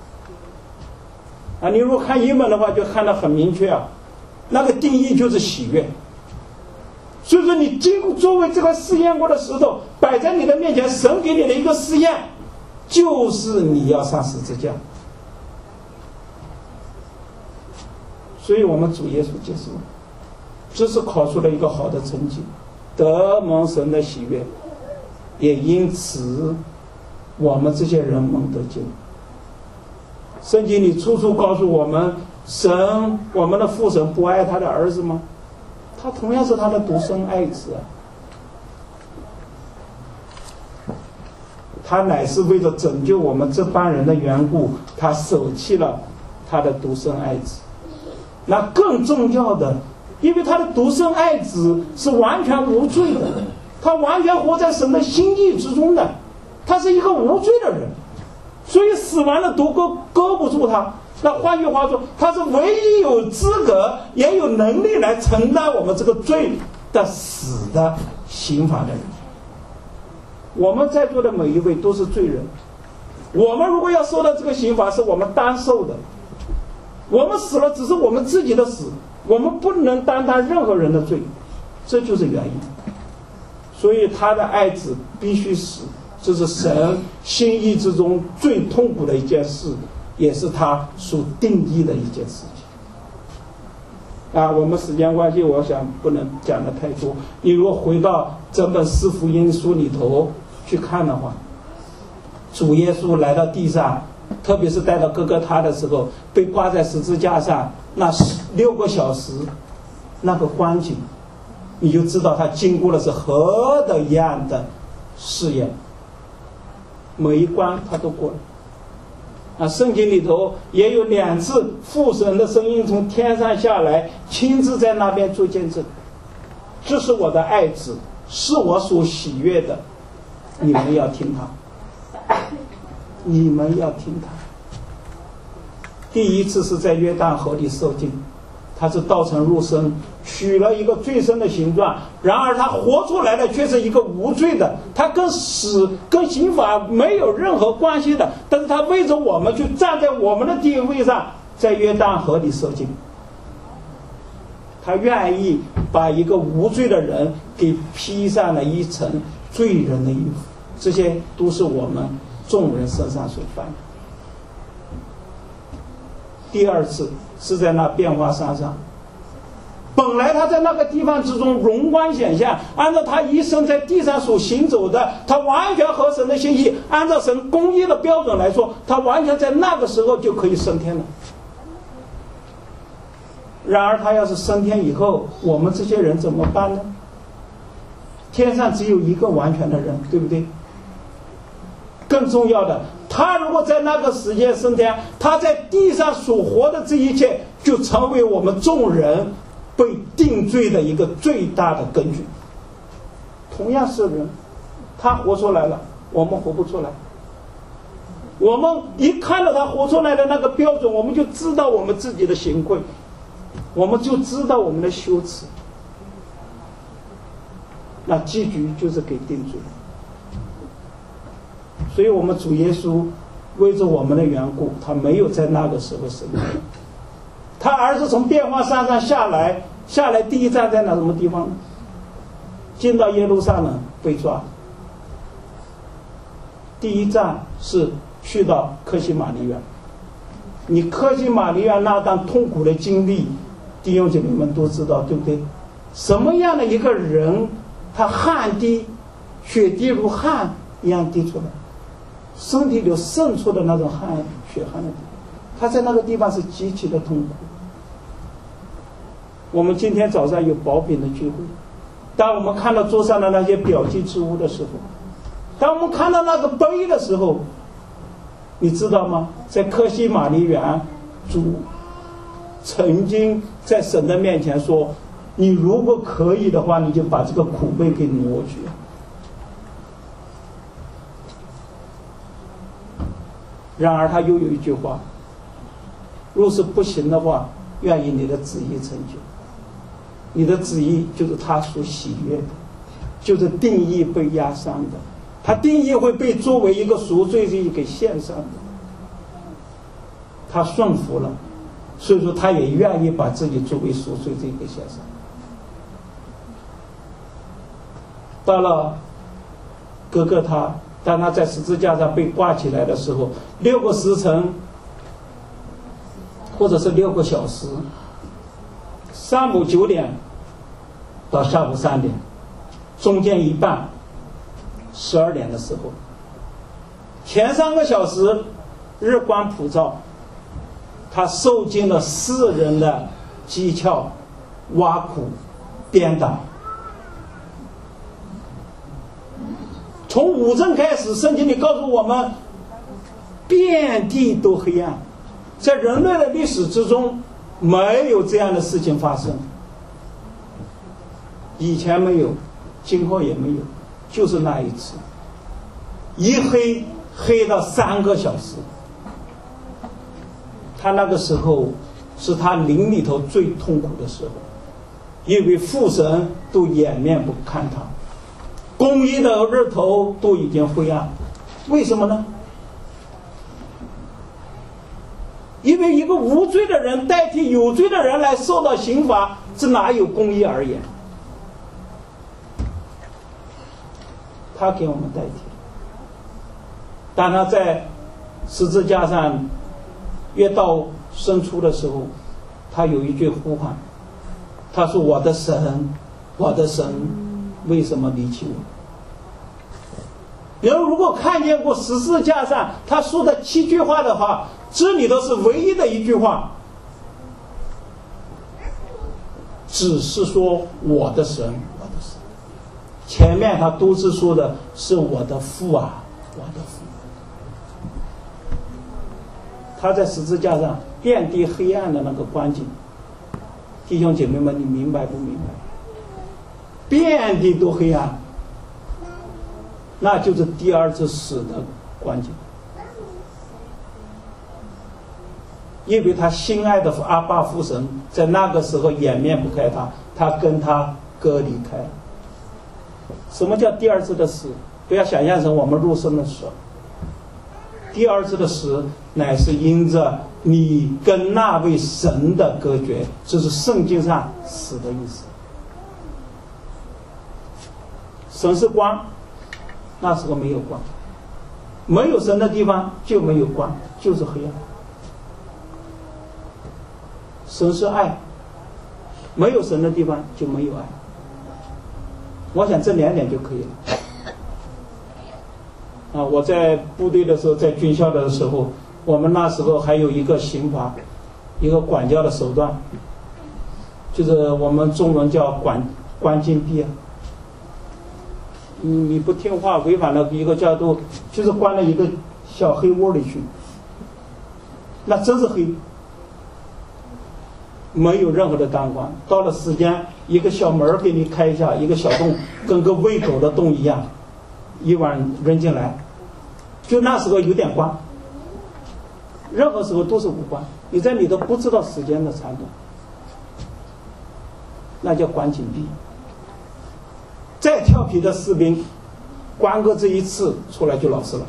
啊！你如果看英文的话就看得很明确啊，那个定义就是喜悦。所以说你经过作为这个试验过的石头摆在你的面前，神给你的一个试验就是你要上十字架。所以我们主耶稣接受，这是考出了一个好的成绩，得蒙神的喜悦，也因此我们这些人蒙得救。圣经里处处告诉我们，神我们的父神不爱他的儿子吗？他同样是他的独生爱子啊，他乃是为了拯救我们这帮人的缘故，他舍弃了他的独生爱子。那更重要的，因为他的独生爱子是完全无罪的，他完全活在神的心意之中的，他是一个无罪的人，所以死亡的毒钩勾不住他。那换句话说，他是唯一有资格也有能力来承担我们这个罪的死的刑罚的人。我们在座的每一位都是罪人，我们如果要受到这个刑罚，是我们单受的。我们死了只是我们自己的死，我们不能担当任何人的罪，这就是原因。所以他的爱子必须死， 这是神心意之中最痛苦的一件事，也是他所定义的一件事情。啊，我们时间关系，我想不能讲的太多。你如果回到整本四福音书里头去看的话，主耶稣来到地上，特别是带到哥哥他的时候，被挂在十字架上那六个小时那个光景，你就知道他经过的是何等样的试验，每一关他都过了。啊，圣经里头也有两次父神的声音从天上下来，亲自在那边做见证，这是我的爱子，是我所喜悦的，你们要听他，你们要听他。第一次是在约旦河里受浸，他是道成肉身，取了一个罪身的形状，然而他活出来的却是一个无罪的，他跟死跟刑罚没有任何关系的，但是他为着我们去站在我们的地位上，在约旦河里受浸，他愿意把一个无罪的人给披上了一层罪人的衣服，这些都是我们众人身上所犯的。第二次是在那变化山上，本来他在那个地方之中荣光显现，按照他一生在地上所行走的，他完全合神的心意，按照神公义的标准来说，他完全在那个时候就可以升天了。然而他要是升天以后，我们这些人怎么办呢？天上只有一个完全的人，对不对？更重要的，他如果在那个时间升天，他在地上所活的这一切就成为我们众人被定罪的一个最大的根据。同样是人，他活出来了，我们活不出来。我们一看到他活出来的那个标准，我们就知道我们自己的行亏，我们就知道我们的羞耻，那结局就是给定罪。所以我们主耶稣为着我们的缘故，他没有在那个时候升天。他儿子从变化山上下来，下来第一站在哪什么地方呢？进到耶路撒冷被抓。第一站是去到客西马尼园。你客西马尼园那段痛苦的经历，弟兄姐妹们都知道，对不对？什么样的一个人，他汗滴血滴如汗一样滴出来，身体里渗出的那种汗血汗的地方，他在那个地方是极其的痛苦。我们今天早上有薄饼的聚会，当我们看到桌上的那些表记之物的时候，当我们看到那个碑的时候，你知道吗？在客西马尼园，主曾经在神的面前说，你如果可以的话，你就把这个苦杯给挪去。然而他又有一句话，若是不行的话，愿意你的旨意成就。你的旨意就是他所喜悦的，就是定义被压伤的，他定义会被作为一个赎罪祭给献上的。他顺服了，所以说他也愿意把自己作为赎罪祭给献上。到了哥哥他，当他在十字架上被挂起来的时候，六个时辰或者是六个小时，上午九点到下午三点，中间一半十二点的时候，前三个小时日光普照，他受尽了世人的讥诮、挖苦、鞭打。从五阵开始，圣经里告诉我们，遍地都黑暗，在人类的历史之中没有这样的事情发生，以前没有，今后也没有，就是那一次，一黑黑到三个小时。他那个时候是他灵里头最痛苦的时候，因为父神都掩面不看他，公义的日头都已经灰暗。为什么呢？因为一个无罪的人代替有罪的人来受到刑罚，这哪有公义而言？他给我们代替。 当他在十字架上越到深处的时候，他有一句呼喊，他说：“我的神，我的神，为什么离弃我？”人如果看见过十字架上他说的七句话的话，这里头是唯一的一句话，只是说我的神，我的神。前面他都是说的是我的父啊，我的父。他在十字架上遍地黑暗的那个光景，弟兄姐妹们，你明白不明白？遍地都黑暗，那就是第二次死的光景。因为他心爱的阿爸父神在那个时候掩面不开他，他跟他隔离开了。什么叫第二次的死？不要想象成我们入生的死。第二次的死乃是因着你跟那位神的隔绝，这是圣经上死的意思。神是光，那时候没有光，没有神的地方就没有光，就是黑暗。神是爱，没有神的地方就没有爱。我想这两点就可以了。啊，我在部队的时候，在军校的时候，我们那时候还有一个刑罚，一个管教的手段，就是我们中文叫管关禁闭。你你不听话，违反了一个叫做，就是关了一个小黑窝里去，那真是黑，没有任何的灯光。到了时间，一个小门给你开一下，一个小洞，跟个喂狗的洞一样，一碗扔进来，就那时候有点光，任何时候都是无光，你在里头不知道时间的长短，那叫关禁闭。再调皮的士兵，关个这一次出来就老实了。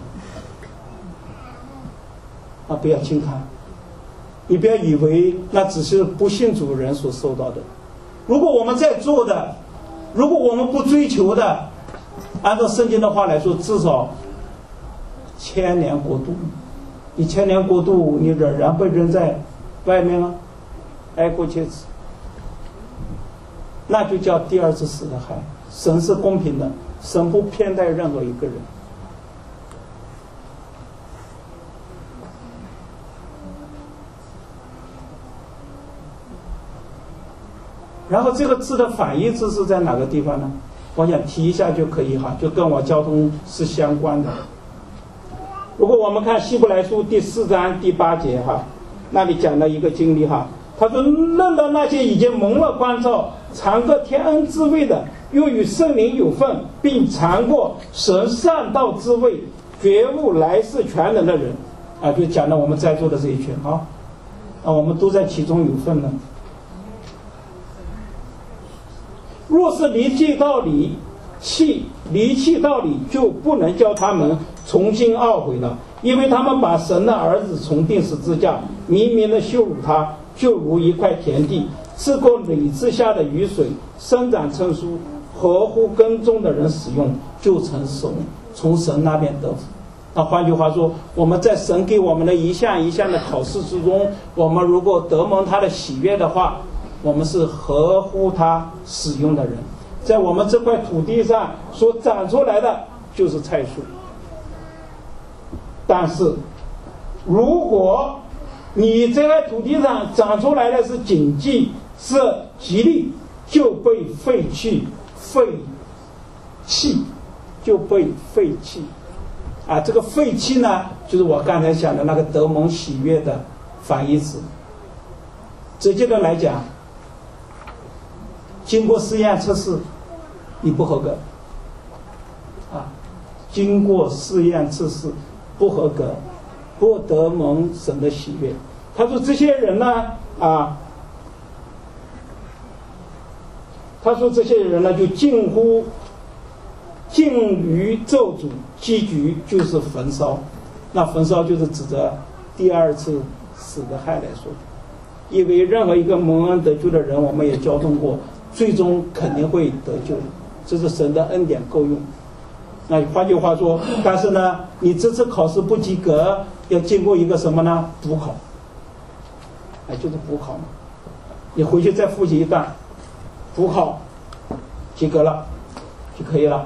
啊，不要轻看，你不要以为那只是不信主人所受到的。如果我们在做的，如果我们不追求的，按照圣经的话来说，至少千年国度。你千年国度，你仍然被扔在外面了，挨过切齿，那就叫第二次死的害。神是公平的，神不偏待任何一个人。然后这个字的反义字是在哪个地方呢？我想提一下就可以哈，就跟我交通是相关的。如果我们看希伯来书第四章第八节哈，那里讲了一个经历哈，他说：“论到那些已经蒙了光照、尝过天恩滋味的，又与圣灵有份，并尝过神善道滋味、觉悟来世全能的人，啊，就讲了我们在座的这一群啊，啊，我们都在其中有份呢。若是离弃道理，弃离弃道理，就不能叫他们重新懊悔了，因为他们把神的儿子重定十字架，明明的羞辱他，就如一块田地，是过垒之下的雨水，生长成熟，合乎耕种的人使用，就成熟，从神那边得福。那换句话说，我们在神给我们的一项一项的考试之中，我们如果得蒙他的喜悦的话，我们是合乎他使用的人。在我们这块土地上所长出来的就是菜树。但是如果你这块土地上长出来的是荆棘，是吉利，就被废弃废弃就被废弃啊！这个废弃呢，就是我刚才讲的那个得蒙喜悦的反义词。直接的来讲，经过试验测试，你不合格啊！经过试验测试不合格，不得蒙神的喜悦。他说这些人呢啊，他说这些人呢就近乎近于咒诅，积局就是焚烧。那焚烧就是指着第二次死的害来说，因为任何一个蒙恩得救的人，我们也交通过，最终肯定会得救，这是神的恩典够用。 那换句话说，但是呢，你这次考试不及格，要经过一个什么呢？补考。哎，就是补考嘛。你回去再复习一段，补考，及格了，就可以了。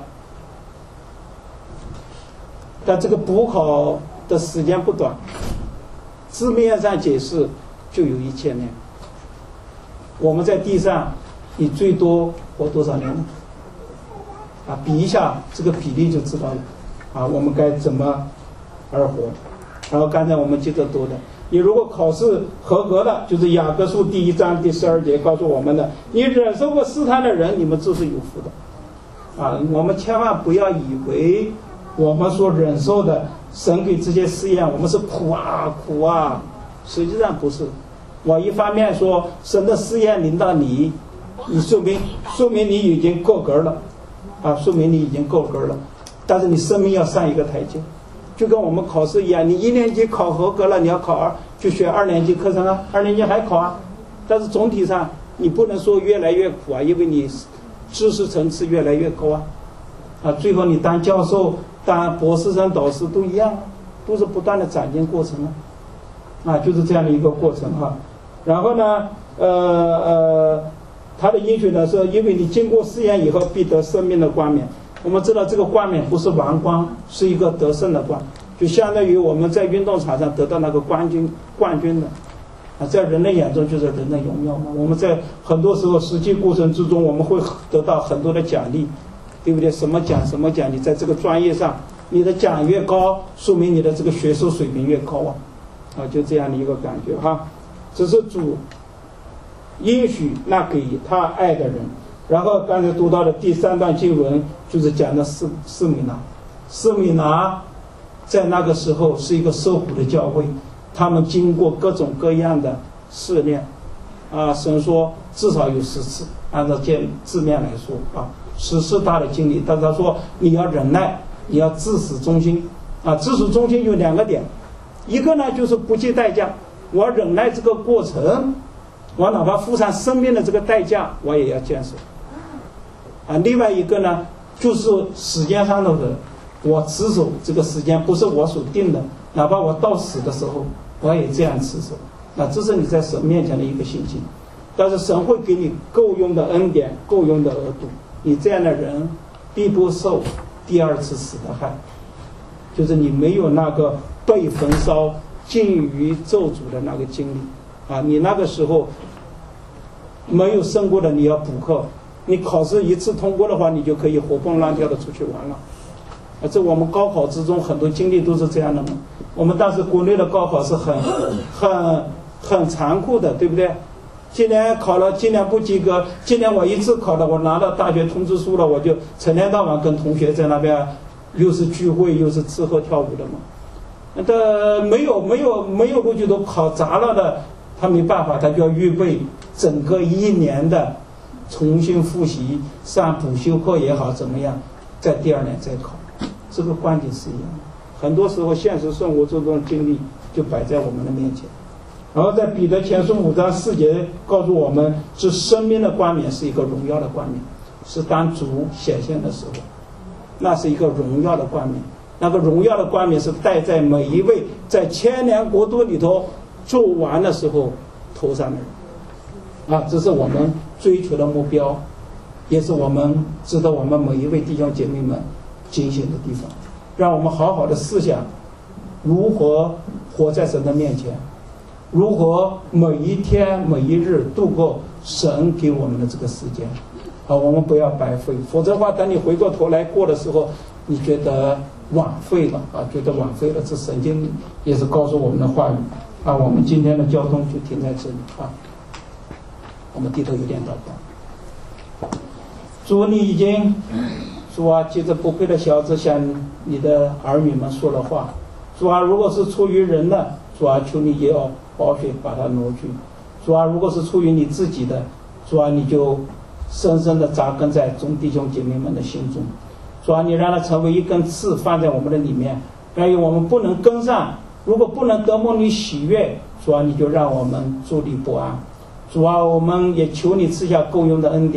但这个补考的时间不短，字面上解释就有一千年。我们在地上，你最多活多少年呢？啊，比一下这个比例就知道了。啊，我们该怎么而活？然后刚才我们接着读的，你如果考试合格了，就是雅各书第一章第十二节告诉我们的，你忍受过试探的人，你们就是有福的。啊，我们千万不要以为我们所忍受的神给这些试验，我们是苦啊苦啊，实际上不是。我一方面说神的试验临到你，你说明说明你已经够格了，啊，说明你已经够格了。但是你生命要上一个台阶，就跟我们考试一样，你一年级考合格了，你要考二就学二年级课程啊，二年级还考啊。但是总体上你不能说越来越苦啊，因为你知识层次越来越高啊，啊，最后你当教授、当博士生导师都一样啊，都是不断的长进过程啊，啊，就是这样的一个过程哈、啊。然后呢，呃呃，他的应许呢是因为你经过试验以后必得生命的冠冕。我们知道这个冠冕不是王冠，是一个得胜的冠，就相当于我们在运动场上得到那个冠军冠军的啊，在人的眼中就是人的荣耀嘛。我们在很多时候实际过程之中，我们会得到很多的奖励，对不对？什么奖什么奖，你在这个专业上，你的奖越高，说明你的这个学术水平越高啊，啊，就这样的一个感觉哈。这是主应许那给他爱的人。然后刚才读到的第三段经文就是讲的斯斯米拿，斯米拿在那个时候是一个受苦的教会，他们经过各种各样的试炼，啊，神说至少有十次，按照字字面来说啊，十次大的经历。但他说你要忍耐，你要至死忠心啊，至死忠心有两个点，一个呢就是不计代价，我忍耐这个过程，我哪怕付上生命的这个代价，我也要坚守。啊，另外一个呢，就是时间上的人，我持守这个时间不是我所定的，哪怕我到死的时候，我也这样持守。那这是你在神面前的一个信心。但是神会给你够用的恩典，够用的额度，你这样的人必不受第二次死的害，就是你没有那个被焚烧、尽于咒诅的那个经历啊，你那个时候没有胜过的，你要补课。你考试一次通过的话，你就可以活蹦乱跳的出去玩了。啊，这我们高考之中很多经历都是这样的嘛。我们当时国内的高考是很、很、很残酷的，对不对？今年考了，今年不及格，今年我一次考了，我拿到大学通知书了，我就成天到晚跟同学在那边，又是聚会又是吃喝跳舞的嘛。这没有没有没有录取都考砸了的，他没办法，他就要预备整个一年的。重新复习，上补修课也好，怎么样，在第二年再考，这个观点是一样的。很多时候，现实生活中的经历就摆在我们的面前。然后在彼得前书五章四节告诉我们，这生命的冠冕是一个荣耀的冠冕，是当主显现的时候，那是一个荣耀的冠冕。那个荣耀的冠冕是戴在每一位在千年国度里头做完的时候头上的人。啊，这是我们追求的目标，也是我们值得我们每一位弟兄姐妹们警醒的地方。让我们好好的思想，如何活在神的面前，如何每一天每一日度过神给我们的这个时间。啊，我们不要白费，否则的话，等你回过头来过的时候，你觉得枉费了啊，觉得枉费了。这圣经也是告诉我们的话语啊。我们今天的交通就停在这里啊。我们低头有点祷告。主，你已经主啊，借着不配的小子向你的儿女们说了话。主啊，如果是出于人的，主啊，求你也要宝血把它挪去。主啊，如果是出于你自己的，主啊，你就深深的扎根在众弟兄姐妹们的心中。主啊，你让它成为一根刺放在我们的里面，让我们不能跟上。如果不能得蒙你喜悦，主啊，你就让我们坐立不安。主啊，我们也求你赐下够用的恩典，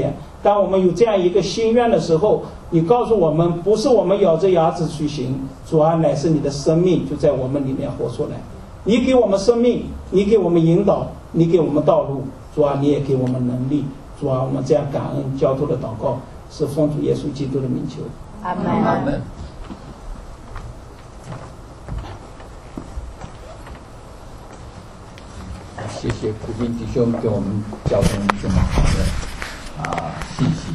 当我们有这样一个心愿的时候，你告诉我们，不是我们咬着牙齿去行，主啊，乃是你的生命就在我们里面活出来。你给我们生命，你给我们引导，你给我们道路，主啊，你也给我们能力。主啊，我们这样感恩交托的祷告，是奉主耶稣基督的名求。 阿门。 阿门。谢谢苦斌弟兄给我们交通这么好的啊信息。